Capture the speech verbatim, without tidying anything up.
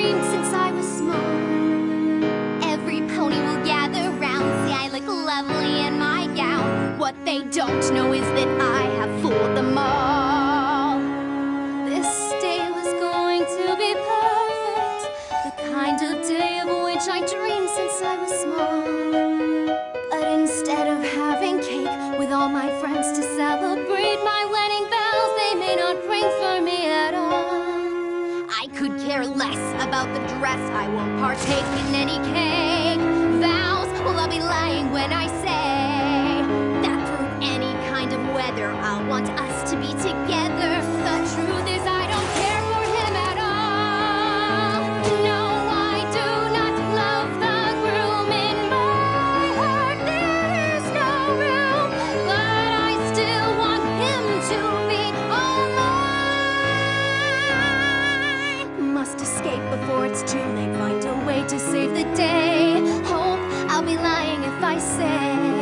dreamed since I was small. Every pony will gather round, see I look lovely in my gown. What they don't know is that I have fooled them all. This day was going to be perfect, the kind of day of which I dreamed since I was small. But instead of having cake with all my friends to celebrate my wedding bells, they may not ring for me at all. I could care less about the dress, I won't partake in any cake. Vows, well, I'll be lying when I say that through any kind of weather I'll want us to be together. The truth is I don't care for him at all. No, I do not love the groom. In my heart there is no room, but I still want him to be all mine. Must escape before it's too late, find a way to save the day. Hope I'll be lying if I say